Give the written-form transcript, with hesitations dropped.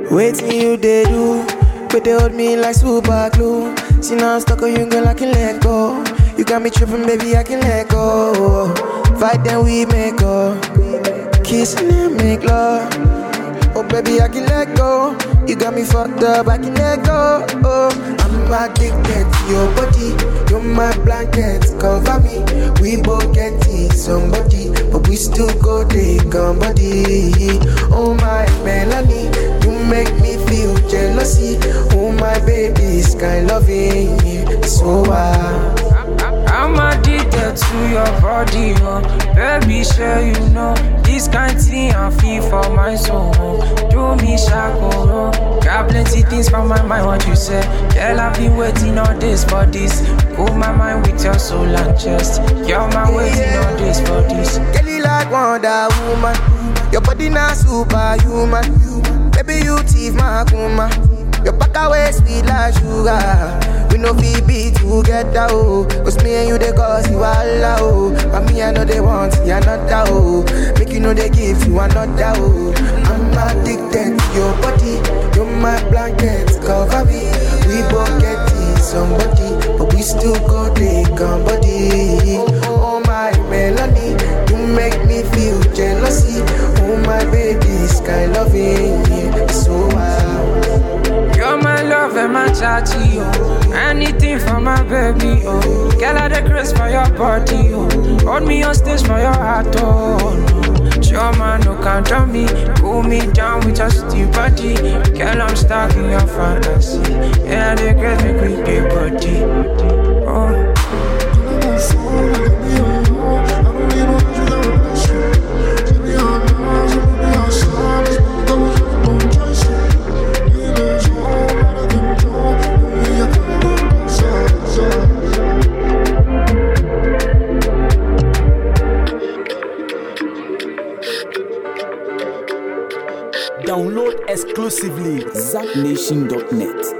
Waiting you they do, but they hold me like super glue. See now I'm stuck on you, girl, I can let go. You got me tripping, baby, I can let go. Fight then we make up, kissing and make love. Oh baby, I can let go. You got me fucked up, I can let go. Oh, I'm addicted to your body. You're my blanket, cover me. We both get it, somebody, but we still go take somebody. Oh my Melanie, you make me feel jealousy. Oh my baby, sky loving you, so I'm addicted to your body, oh. Baby, sure you know this kind thing I feel for my soul. Do me shakoro. Got plenty things for my mind, what you say. Girl, I've been waiting all this for this. Cool my mind with your soul and chest. You're my waiting all this for this. Girl, you like Wonder Woman. Your body not superhuman. Baby, you thief my kuma. Your back away sweet like sugar. We no be together, oh. Cause me and you, they cause you all out, oh. But me, I know they want you another, oh. Make you know they give you another, oh. I'm addicted to your body. You're my blanket, cover me. We both get it, somebody, but we still go take somebody. Oh my Melanie, you make me feel jealousy. Oh my baby, sky loving you, so wow. You're my love and my chatty, oh. Anything for my baby, oh. Girl, I the grace for your body, oh. Hold me on stage for your heart, oh. No. Sure man, no count on me. Cool me down with your steep body. Girl, I'm stuck in your fantasy. Yeah, the grace make me get body, oh. Download exclusively ZackNation.net.